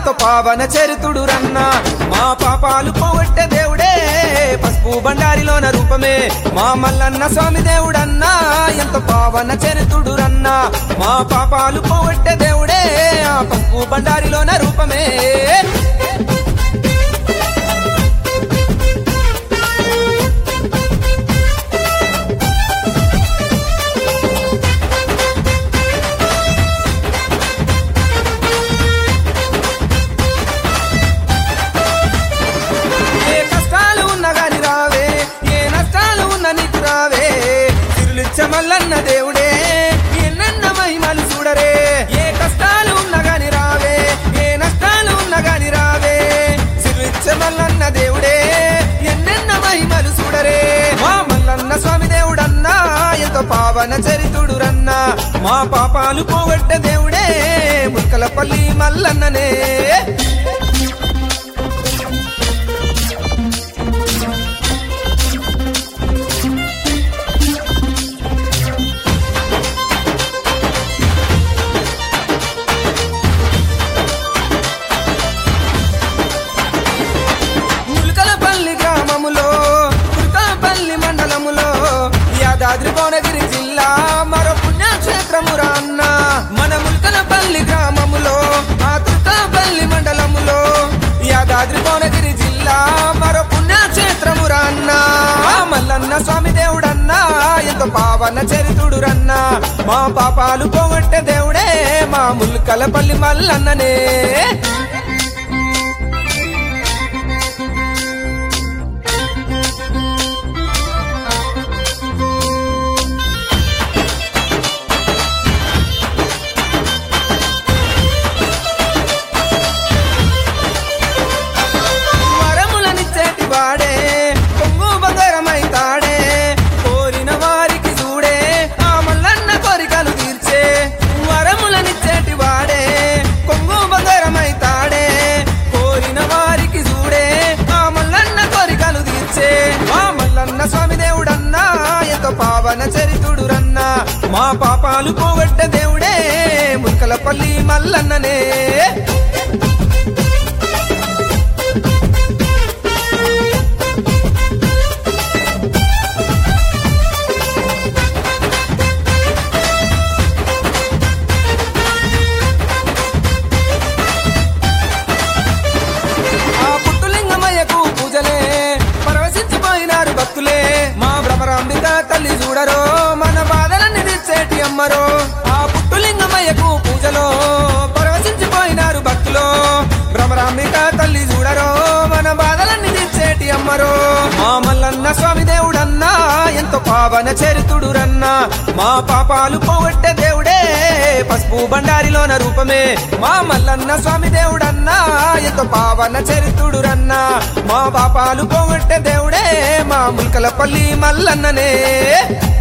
ఎంతో పావన చరితుడు రన్న మా పాపాలు పోగొట్టే దేవుడే పసుపు బండారిలోన రూపమే మా మల్లన్న స్వామి దేవుడన్నా ఎంతో పావన చరితుడు రన్న మా పాపాలు పోగొట్టే దేవుడే ఆ పసుపు బండారిలోన రూపమే మల్లన్న దేవుడే ఎన్నెన్న మహిమలు చూడరే ఏ కష్టాలు ఉన్నా గాని రావే ఏ నష్టాలు ఉన్నా గాని రావే సిరిచ్చ మల్లన్న దేవుడే ఎన్నెన్న మహిమలు చూడరే మా మల్లన్న స్వామి దేవుడన్నా ఎంతో పావన చరితుడు రన్న మా పాపాలు పోగొట్టే దేవుడే ముల్కలపల్లి మల్లన్ననే భువనగిరి జిల్లా మరో పుణ్యక్షేత్రమురా అన్న మన ముల్కలపల్లి గ్రామములో ఆ తుర్కాపల్లి మండలములో యాదాద్రి భువనగిరి జిల్లా మరో పుణ్యక్షేత్రమురా అన్న మల్లన్న స్వామి దేవుడన్నా ఎంతో పావన చరితుడు రన్న మా పాపాలు పోగొట్టే దేవుడే మా ముల్కలపల్లి మల్లన్ననే స్వామి దేవుడన్నా ఎంతో పావన చరితుడు రన్న మా పాపాలు పోగొట్టే దేవుడే ముల్కలపల్లి మల్లన్ననే తల్లి చూడరో మన బాధలన్నీ తీర్చేటి అమ్మరో ఆ పుట్టులింగమయ్యకు పూజలో పరవశించిపోయినారు భక్తులో భ్రమరాంబిక తల్లి చూడరో మన బాధలన్నీ తీర్చేటి అమ్మరో మా మల్లన్న స్వామి దేవుడన్నా ఎంతో పావన చరితుడు రన్న మా పాపాలు పోగొట్టే దేవుడే పసుపు బండారిలోన రూపమే మా మల్లన్న స్వామి దేవుడన్నా ఎంతో పావన చరితుడు రన్న మా పాపాలు పోగొట్టే దేవుడే మా ముల్కలపల్లి మల్లన్ననే